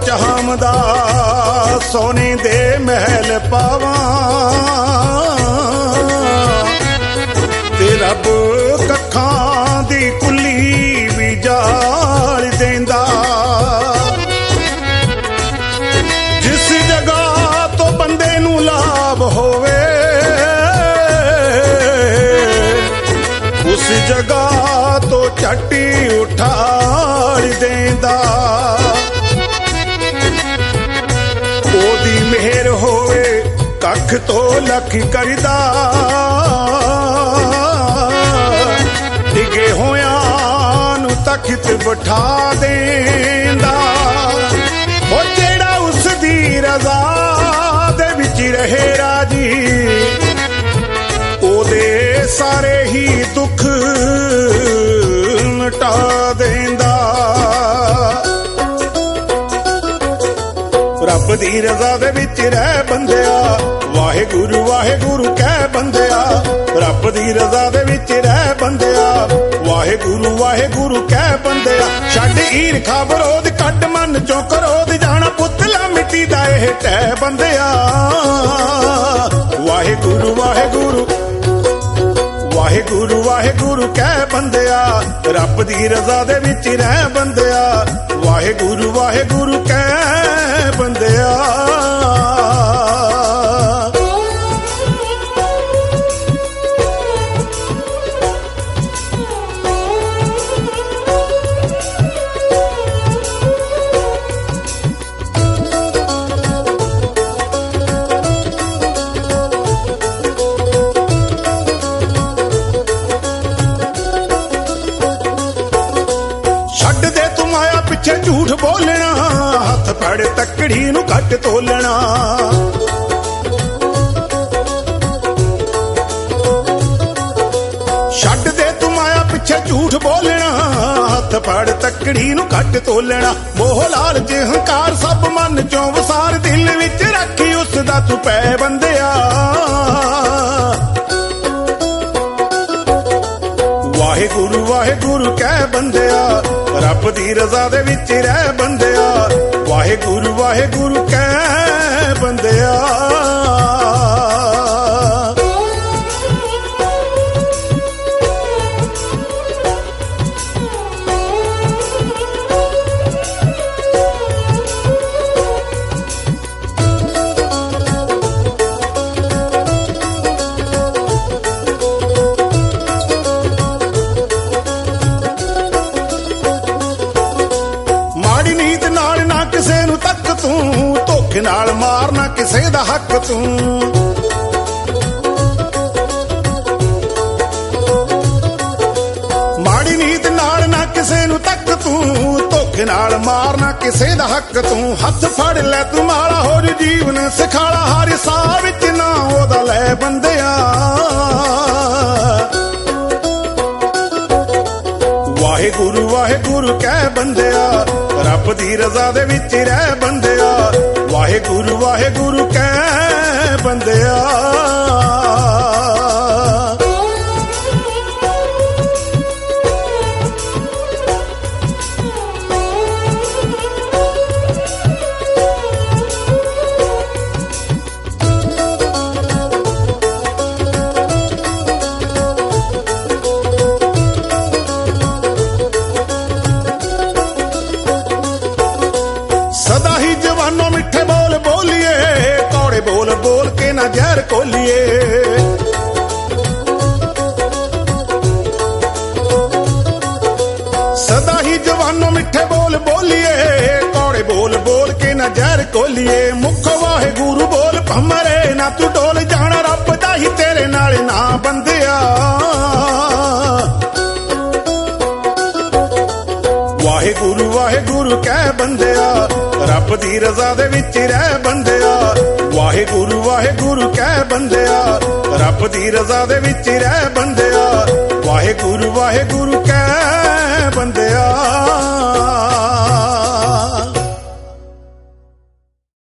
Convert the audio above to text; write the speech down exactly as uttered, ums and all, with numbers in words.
ਚਾਹਮਦਾ ਸੋਨੇ ਦੇ ਮਹਿਲ ਪਾਵਾਂ ਤੇ ਰੱਬ ਕੱਖਾਂ ਦੀ ਕੁੱਲੀ ਵੀ ਜਾਲ ਦੇਂਦਾ। ਜਿਸ ਜਗ੍ਹਾ ਤੋਂ ਬੰਦੇ ਨੂੰ ਲਾਭ ਹੋਵੇ ਉਸ ਜਗ੍ਹਾ ਤੋਂ ਝੱਟੀ ਉਠਾਲ ਦੇਂਦਾ। ਉਹਦੀ ਮਿਹਰ ਹੋਵੇ ਕੱਖ ਤੋਂ ਲੱਖ ਕਰਦਾ ਡਿੱਗੇ ਹੋਇਆਂ ਨੂੰ ਤਖਤ ਬਿਠਾ ਦੇਂਦਾ। ਉਹ ਜਿਹੜਾ ਉਸ ਦੀ ਰਜ਼ਾ ਦੇ ਵਿੱਚ ਰਹੇ ਰਾਜੀ ਉਹਦੇ ਸਾਰੇ ਹੀ ਦੁੱਖ ਮਿਟਾ ਦੇਂਦਾ। ਰੱਬ ਦੀ ਰਜ਼ਾ ਦੇ ਵਿੱਚ ਰਹਿ ਬੰਦਿਆ ਵਾਹਿਗੁਰੂ ਵਾਹਿਗੁਰੂ ਕਹਿ ਬੰਦਿਆ। ਰੱਬ ਦੀ ਰਜ਼ਾ ਦੇ ਵਿੱਚ ਰਹਿ ਬੰਦਿਆ ਵਾਹਿਗੁਰੂ ਵਾਹਿਗੁਰੂ ਕਹਿ ਬੰਦਿਆ। ਛੱਡ ਈਰਖਾ ਵਿਰੋਧ ਕੱਢ ਮਨ ਚੋਂ ਕਰੋਧ ਜਾਣਾ ਪੁੱਤਲਾ ਮਿੱਟੀ ਦਾ ਇਹ ਟਹਿ ਬੰਦਿਆ। ਵਾਹਿਗੁਰੂ ਵਾਹਿਗੁਰੂ ਵਾਹਿਗੁਰੂ ਵਾਹਿਗੁਰੂ ਕਹਿ ਬੰਦਿਆ। ਰੱਬ ਦੀ ਰਜ਼ਾ ਦੇ ਵਿੱਚ ਰਹਿ ਬੰਦਿਆ ਵਾਹਿਗੁਰੂ ਵਾਹਿਗੁਰੂ ਕਹਿ ਬੰਦਿਆ। ਝੂਠ ਬੋਲਣਾ ਹੱਥ ਫੜ ਤੱਕੜੀ ਨੂੰ ਘੱਟ ਤੋਲਣਾ। ਛੱਡ ਦੇ ਤੂੰ ਮਾਇਆ ਪਿੱਛੇ ਝੂਠ ਬੋਲਣਾ ਹੱਥ ਫੜ ਤੱਕੜੀ ਨੂੰ ਘੱਟ ਤੋਲਣਾ। ਮੋਹ ਲਾਲਚ ਹੰਕਾਰ ਸਭ ਮਨ ਚੋਂ ਵਸਾਰ ਦਿਲ ਵਿੱਚ ਰੱਖੀ ਉਸ ਦਾ ਤੂੰ ਪੈ ਬੰਦਿਆ। ਵਾਹਿਗੁਰੂ ਵਾਹਿਗੁਰੂ ਕਹਿ ਬੰਦਿਆ। ਰੱਬ ਦੀ ਰਜ਼ਾ ਦੇ ਵਿੱਚ ਰਹਿ ਬੰਦਿਆ ਵਾਹਿਗੁਰੂ ਵਾਹਿਗੁਰੂ ਕਹਿ ਬੰਦਿਆ। ਤੂੰ ਧੋਖੇ ਨਾਲ ਮਾਰਨਾ ਕਿਸੇ ਦਾ ਹੱਕ ਤੂੰ। ਮਾੜੀ ਨੀਤ ਨਾਲ ਨਾ ਕਿਸੇ ਨੂੰ ਤੱਕ ਤੂੰ ਧੋਖੇ ਨਾਲ ਮਾਰਨਾ ਕਿਸੇ ਦਾ ਹੱਕ ਤੂੰ। ਹੱਥ ਫੜ ਲੈ ਤੂੰ ਮਾਲਾ ਹੋਰ ਜੀਵਨ ਸਿਖਾਲਾ ਹਰ ਸਾਹ ਵਿੱਚ ਨਾ ਉਹਦਾ ਲੈ ਬੰਦਿਆ। ਵਾਹਿਗੁਰੂ ਵਾਹਿਗੁਰੂ ਕਹਿ ਬੰਦਿਆ। ਰੱਬ ਦੀ ਰਜ਼ਾ ਦੇ ਵਿੱਚ ਰਹਿ ਬੰਦਿਆ ਵਾਹਿਗੁਰੂ ਵਾਹਿਗੁਰੂ ਕਹਿ ਬੰਦਿਆ। ਸਦਾ ਹੀ ਜਵਾਨੋਂ ਮਿੱਠੇ ਬੋਲ ਬੋਲੀਏ ਕੌੜੇ ਬੋਲ ਬੋਲ ਕੇ ਨਾ ਜ਼ਹਿਰ ਕੋਲੀਏ। ਸਦਾ ਹੀ ਜਵਾਨੋਂ ਮਿੱਠੇ ਬੋਲ ਬੋਲੀਏ ਕੌੜੇ ਬੋਲ ਬੋਲ ਕੇ ਨਾ ਜ਼ਹਿਰ ਕੋਲੀਏ। ਮੁੱਖ ਵਾਹਿਗੁਰੂ ਬੋਲ ਭਮਰੇ ਨਾ ਤੂੰ ਡੋਲ ਜਾਣਾ ਰੱਬ ਦਾ ਹੀ ਤੇਰੇ ਨਾਲ ਨਾ ਬੰਦਿਆ। ਵਾਹਿਗੁਰੂ ਵਾਹਿਗੁਰੂ ਕਹਿ ਬੰਦਿਆ। ਰੱਬ ਦੀ ਰਜ਼ਾ ਦੇ ਵਿੱਚ ਰਹਿ ਬੰਦਿਆ ਵਾਹਿਗੁਰੂ ਵਾਹਿਗੁਰੂ ਕਹਿ ਬੰਦਿਆ। ਰੱਬ ਦੀ ਰਜ਼ਾ ਦੇ ਵਿੱਚ ਰਹਿ ਬੰਦਿਆ ਵਾਹਿਗੁਰੂ ਵਾਹਿਗੁਰੂ